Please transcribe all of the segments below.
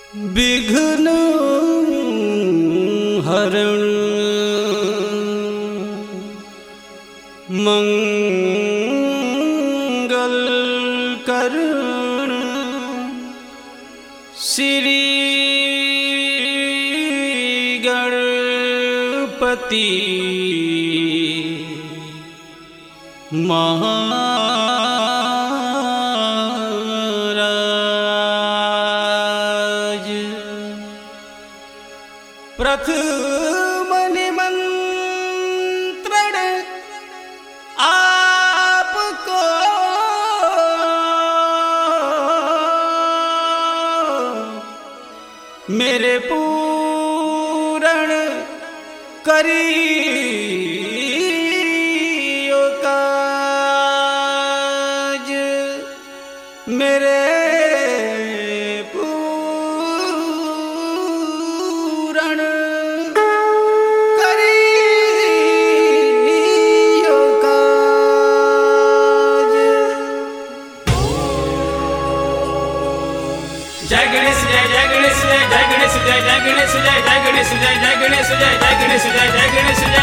विघ्न हरण मंगल करण श्री गणपति महाराज। प्रथम निमंत्रण आपको मेरे पूर्ण करियो काज, मेरे पूर्ण करियो काज। जय गणेश जय जय गणेश जय जय गणेश जय जय गणेश जय जय गणेश जय जय गणेश जय जय गणेश जय जय गणेश जय।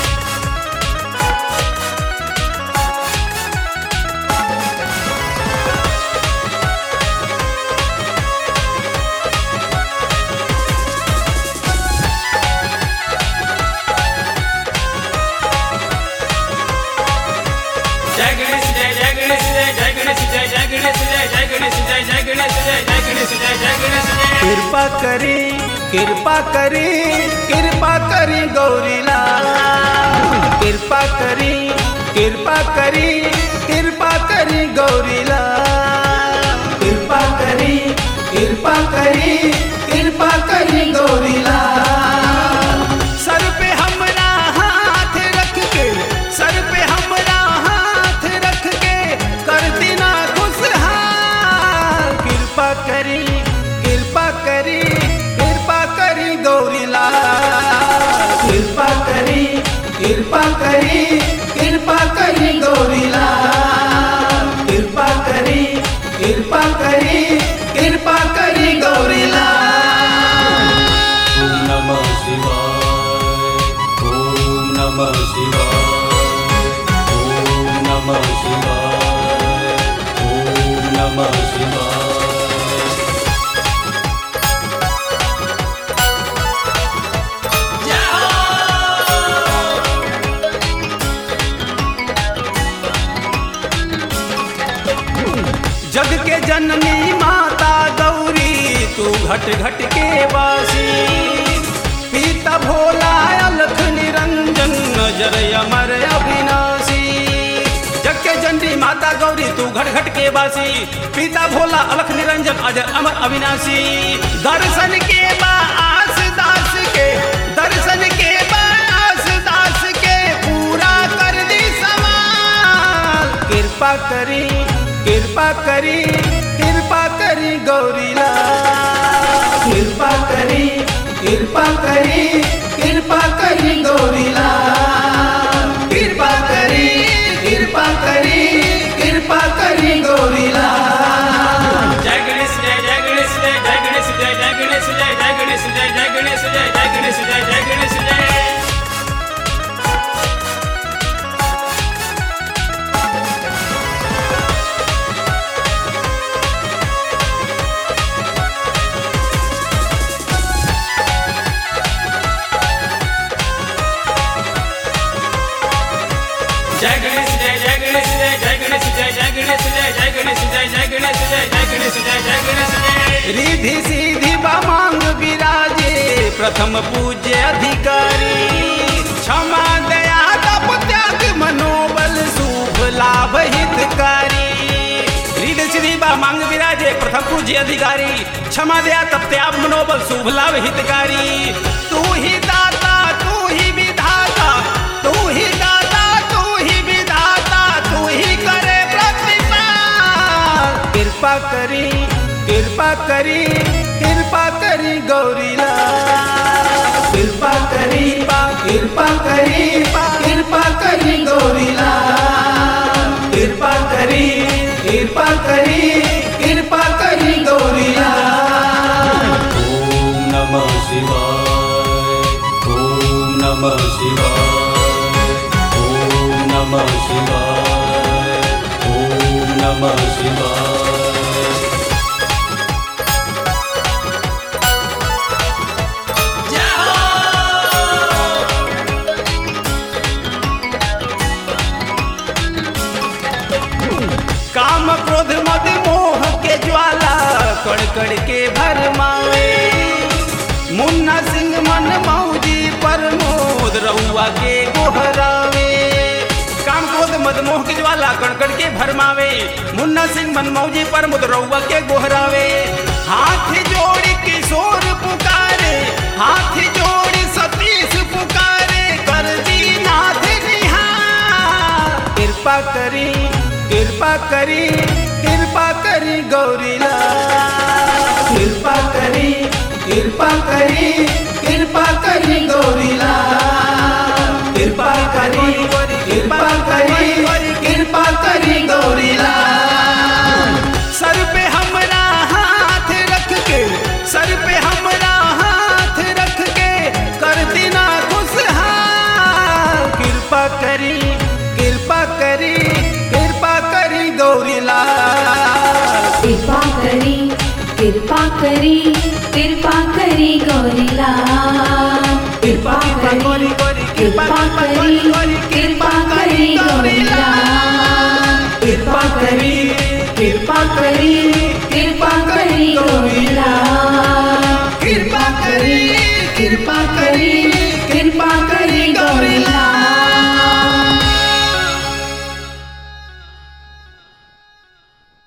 जय गणेश जय जय गणेश जय जय गणेश जय जय गणेश जय जय गणेश जय जय गणेश जय जय गणेश जय जय गणेश जय। कृपा करी कृपा करी कृपा करी गौरीलाल, कृपा करी कृपा करी कृपा करी गौरीलाल, कृपा करी कृपा करी कृपा करी गौरीलाल। सर पे हमरा हाथ रख के, सर पे हमरा हाथ रख के कर देना खुशहाल। कृपा करी कृपा करी कृपा करी गौरीलाल, कृपा करी कृपा करी कृपा करी गौरीलाल, कृपा करी कृपा करी कृपा करी गौरीलाल। ओम नमः शिवाय ओम नमः शिवाय ओम नमः शिवाय ओम नमः शिवाय। जग के जननी माता गौरी तू घट घट के वासी, पीता भोला अलख निरंजन नजर अमर अविनाशी। जग के जननी माता गौरी तू घट घट के वासी, पीता भोला अलख निरंजन अजर अमर अविनाशी। दर्शन के बास दास के, दर्शन के बास दास के पूरा कर दी सवाल। कृपा करी कृपा करी कृपा करी गौरीलाल, कृपा करी कृपा करी कृपा करी गौरीलाल, कृपा करी कृपा करी कृपा करी गौरीलाल। जय गणेश जय जय गणेश जय जय गणेश जय जय गणेश जय जय गणेश जय जय गणेश जय जय गणेश जय जय गणेश जय। जय गणेश जय जय गणेश जय जय गणेश जय जय गणेश जय जय गणेश जय जय गणेश जय जय गणेश जय जय गणेश जय। रिधि सीधि बामांग विराजे प्रथम पूज्य अधिकारी, क्षमा दया तप त्याग मनोबल शुभ लाभ हितकारी। रिधि सीधि बामांग विराजे प्रथम पूज्य अधिकारी, क्षमा दया तप त्याग मनोबल शुभ लाभ हितकारी। तू ही दाता तू ही विधाता, तू ही दाता तू ही विधाता, तू ही करे प्रतिपाल। कृपा करी कृपा करी कृपा करी गौरीलाल, कृपा करी कृपा करी कृपा करी गौरीलाल, कृपा करी कृपा करी कृपा करी गौरीलाल। नमः शिवाय। काम क्रोध मद मोह के ज्वाला कड़ कड़ के भरमावे। मुन्ना सिंह मन मौजी प्रमोद रउआ के गोहरावे। काम क्रोध मद मोह के ज्वाला कड़ कड़ के भरमावे। मुन्ना सिंह मन मौजी प्रमोद रउआ के गोहरावे। हाथ जोड़ किशोर पुकारे, हाथ जोड़ सतीश पुकारे, कर दी नाथ निहार। कृपा करी कृपा करी कृपा करी गौरीलाल। कृपा करी कृपा करी कृपा करी गौरीलाल। कृपा करी कृपा करी कृपा करी गौरीलाल। सर पे हमरा हाथ रख के, सर पे हमरा हाथ रख के कर देना खुशहाल। कृपा करी कृपा करी कृपा करी गौरीलाल। कृपा करी कृपा करी कृपा करी गौरीलाल। कृपा करी कृपा करी कृपा करी गौरीलाल। कृपा करी कृपा करी